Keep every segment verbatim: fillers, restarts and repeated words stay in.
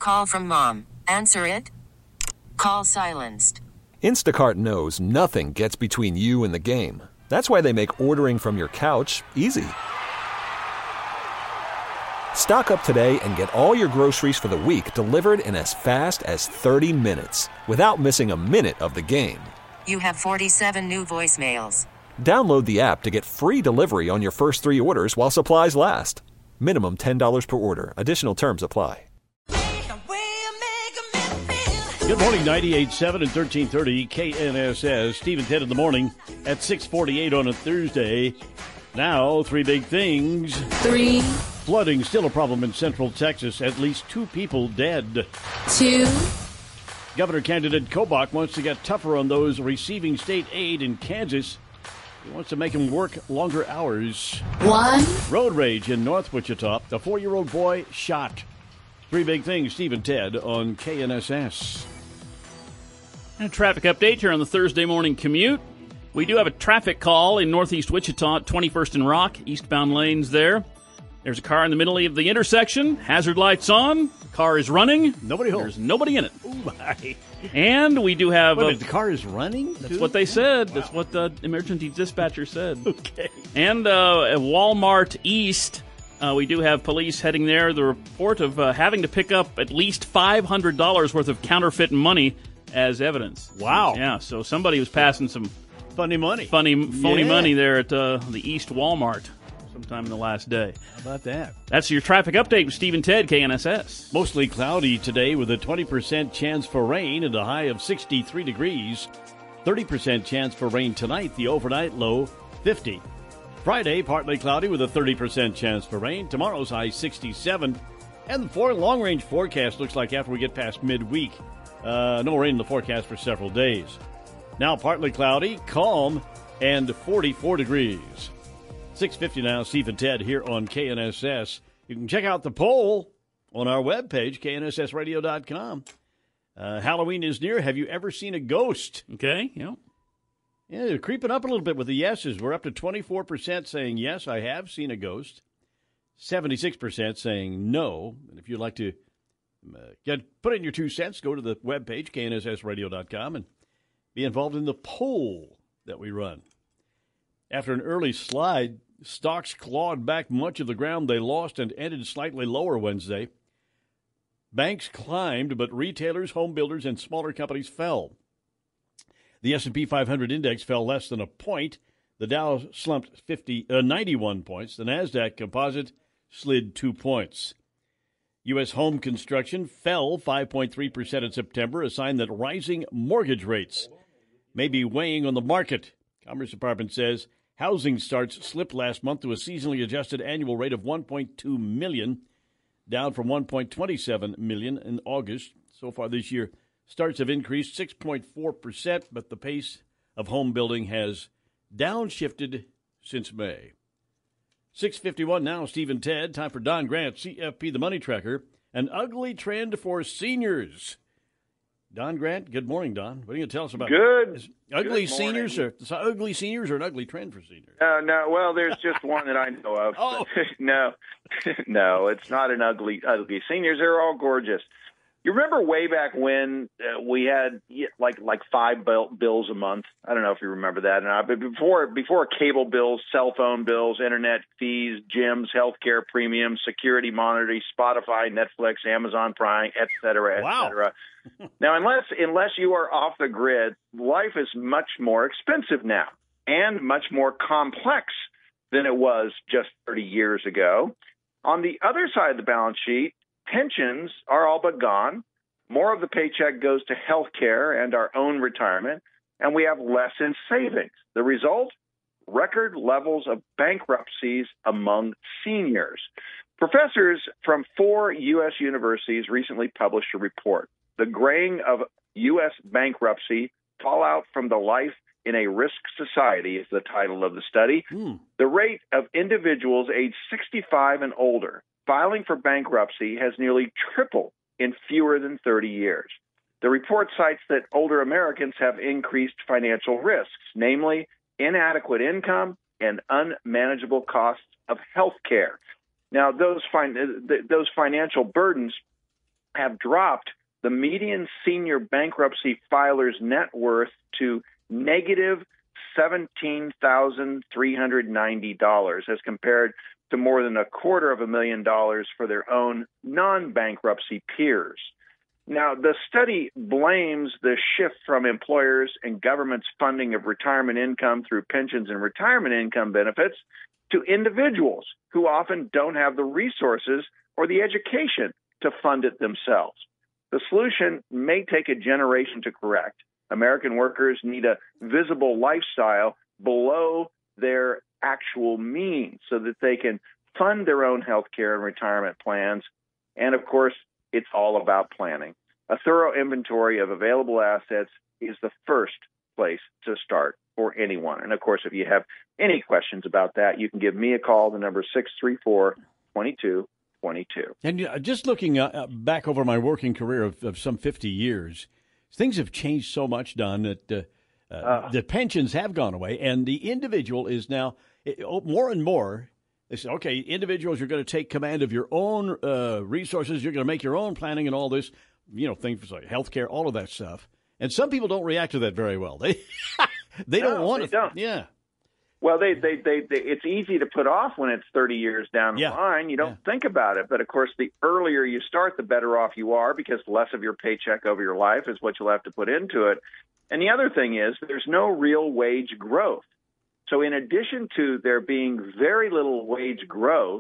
Call from mom. Answer it. Call silenced. Instacart knows nothing gets between you and the game. That's why they make ordering from your couch easy. Stock up today and get all your groceries for the week delivered in as fast as thirty minutes without missing a minute of the game. You have forty-seven new voicemails. Download the app to get free delivery on your first three orders while supplies last. Minimum ten dollars per order. Additional terms apply. Good morning, ninety-eight point seven and thirteen thirty K N S S. Steve and Ted in the morning at six forty-eight on a Thursday. Now, three big things. Three. Flooding still a problem in central Texas. At least two people dead. Two. Governor candidate Kobach wants to get tougher on those receiving state aid in Kansas. He wants to make them work longer hours. One. Road rage in North Wichita. A four-year-old boy shot. Three big things, Steve and Ted on K N S S. And a traffic update here on the Thursday morning commute. We do have a traffic call in northeast Wichita at twenty-first and Rock, eastbound lanes there. There's a car in the middle of the intersection, hazard lights on, car is running. Nobody home. There's nobody in it. Ooh, my. And we do have... Wait a a, minute, the car is running? That's too? what they said. Wow. That's what the emergency dispatcher said. Okay. And uh, at Walmart East, uh, we do have police heading there. The report of uh, having to pick up at least five hundred dollars worth of counterfeit money as evidence. Wow. Yeah, so somebody was passing some funny money. Funny, phony Yeah. money there at uh, the East Walmart sometime in the last day. How about that? That's your traffic update with Steve and Ted, K N S S. Mostly cloudy today with a twenty percent chance for rain and a high of sixty-three degrees. thirty percent chance for rain tonight, the overnight low fifty. Friday, partly cloudy with a thirty percent chance for rain. Tomorrow's high sixty-seven. And the four long-range forecast looks like after we get past midweek, uh, no rain in the forecast for several days. Now partly cloudy, calm, and forty-four degrees. six fifty now, Steve and Ted here on K N S S. You can check out the poll on our webpage, K N S S radio dot com. Uh, Halloween is near. Have you ever seen a ghost? Okay, yeah. Yeah, they're creeping up a little bit with the yeses. We're up to twenty-four percent saying, yes, I have seen a ghost. seventy-six percent saying no. And if you'd like to uh, get put in your two cents, go to the webpage, K N S S radio dot com, and be involved in the poll that we run. After an early slide, stocks clawed back much of the ground they lost and ended slightly lower Wednesday. Banks climbed, but retailers, home builders, and smaller companies fell. The S and P five hundred index fell less than a point. The Dow slumped fifty, uh, ninety-one points. The NASDAQ composite slid two points. U S home construction fell five point three percent in September, a sign that rising mortgage rates may be weighing on the market. Commerce Department says housing starts slipped last month to a seasonally adjusted annual rate of one point two million, down from one point two seven million in August. So far this year, starts have increased six point four percent, but the pace of home building has downshifted since May. six fifty-one now, Steve and Ted. Time for Don Grant, C F P, the Money Tracker. An ugly trend for seniors. Don Grant, good morning, Don. What are you going to tell us about Good. Is ugly Good seniors or ugly seniors or an ugly trend for seniors? Uh, no, well, there's just one that I know of. Oh. no, no, it's not an ugly, ugly. Seniors, they're all gorgeous. You remember way back when uh, we had yeah, like like five bill, bills a month? I don't know if you remember that or not. But before before cable bills, cell phone bills, internet fees, gyms, healthcare premiums, security monitoring, Spotify, Netflix, Amazon Prime, et cetera, et Wow. cetera. Now, unless unless you are off the grid, life is much more expensive now and much more complex than it was just thirty years ago. On the other side of the balance sheet, pensions are all but gone. More of the paycheck goes to health care and our own retirement, and we have less in savings. The result? Record levels of bankruptcies among seniors. Professors from four U S universities recently published a report. The Graying of U S Bankruptcy, Fallout from the Life in a Risk Society is the title of the study. Hmm. The rate of individuals aged sixty-five and older filing for bankruptcy has nearly tripled in fewer than thirty years. The report cites that older Americans have increased financial risks, namely inadequate income and unmanageable costs of health care. Now, those fin- those financial burdens have dropped the median senior bankruptcy filer's net worth to negative seventeen thousand three hundred ninety dollars as compared to more than a quarter of a million dollars for their own non-bankruptcy peers. Now, the study blames the shift from employers and government's funding of retirement income through pensions and retirement income benefits to individuals who often don't have the resources or the education to fund it themselves. The solution may take a generation to correct. American workers need a visible lifestyle below their actual means so that they can fund their own health care and retirement plans. And, of course, it's all about planning. A thorough inventory of available assets is the first place to start for anyone. And, of course, if you have any questions about that, you can give me a call. The number is six three four, two two two two. And uh, just looking uh, back over my working career of, of some fifty years, things have changed so much, Don, that uh, uh, uh, the pensions have gone away, and the individual is now it, oh, more and more. They say, okay, individuals, you're going to take command of your own uh, resources. You're going to make your own planning and all this, you know, things like healthcare, all of that stuff. And some people don't react to that very well. They they no, don't want they to. Don't. Yeah. Well, they, they, they, they, it's easy to put off when it's thirty years down the yeah. line. You don't yeah. think about it. But, of course, the earlier you start, the better off you are because less of your paycheck over your life is what you'll have to put into it. And the other thing is there's no real wage growth. So in addition to there being very little wage growth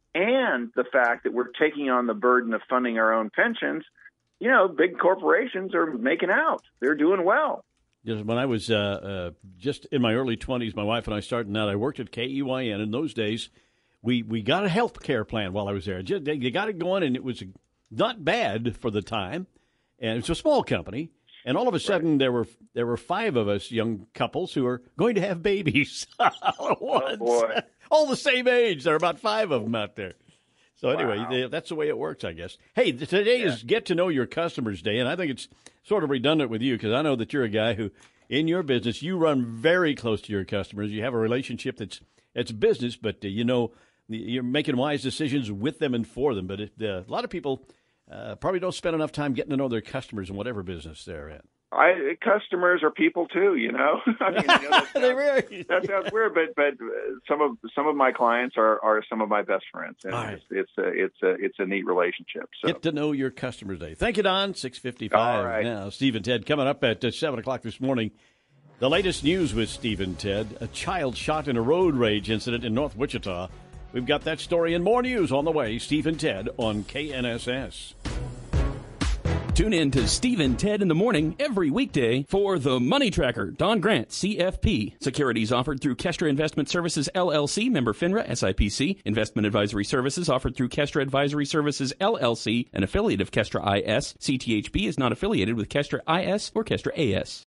and the fact that we're taking on the burden of funding our own pensions, you know, big corporations are making out. They're doing well. Just when I was uh, uh, just in my early twenties, my wife and I started out, I worked at K E Y N. In those days, we, we got a health care plan while I was there. Just, they, they got it going, and it was not bad for the time. And it's a small company. And all of a sudden, right. there were there were five of us young couples who are going to have babies all at once. Oh, boy. All the same age. There are about five of them out there. So anyway, wow. they, that's the way it works, I guess. Hey, today yeah. is Get to Know Your Customers Day, and I think it's sort of redundant with you because I know that you're a guy who, in your business, you run very close to your customers. You have a relationship that's it's business, but uh, you know you're making wise decisions with them and for them. But it, uh, a lot of people uh, probably don't spend enough time getting to know their customers in whatever business they're in. I, customers are people too, you know. I mean, you know that, sounds, really... that sounds weird, but but some of some of my clients are, are some of my best friends, and right. it's it's a it's a it's a neat relationship. So. Get to know your customers day. Thank you, Don. Six fifty-five right. now. Steve and Ted coming up at uh, seven o'clock this morning. The latest news with Steve and Ted: a child shot in a road rage incident in North Wichita. We've got that story and more news on the way. Steve and Ted on K N S S. Tune in to Steve and Ted in the morning every weekday for The Money Tracker. Don Grant, C F P. Securities offered through Kestra Investment Services, L L C, member FINRA, S I P C. Investment advisory services offered through Kestra Advisory Services, L L C, an affiliate of Kestra I S. C T H B is not affiliated with Kestra I S or Kestra A S.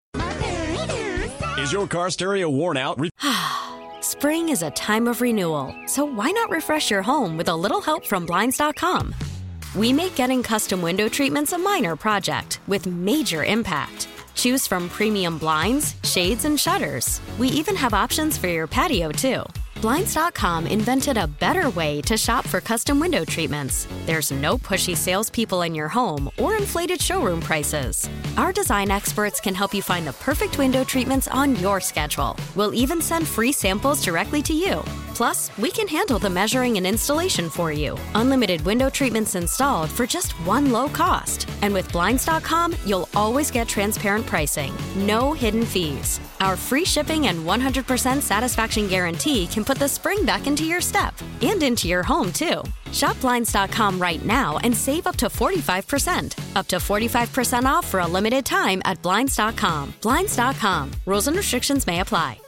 Is your car stereo worn out? Re- Spring is a time of renewal, so why not refresh your home with a little help from Blinds dot com? We make getting custom window treatments a minor project with major impact. Choose from premium blinds, shades, and shutters. We even have options for your patio, too. Blinds dot com invented a better way to shop for custom window treatments. There's no pushy salespeople in your home or inflated showroom prices. Our design experts can help you find the perfect window treatments on your schedule. We'll even send free samples directly to you. Plus, we can handle the measuring and installation for you. Unlimited window treatments installed for just one low cost. And with Blinds dot com, you'll always get transparent pricing. No hidden fees. Our free shipping and one hundred percent satisfaction guarantee can put the spring back into your step and into your home, too. Shop Blinds dot com right now and save up to forty-five percent. Up to forty-five percent off for a limited time at Blinds dot com. Blinds dot com. Rules and restrictions may apply.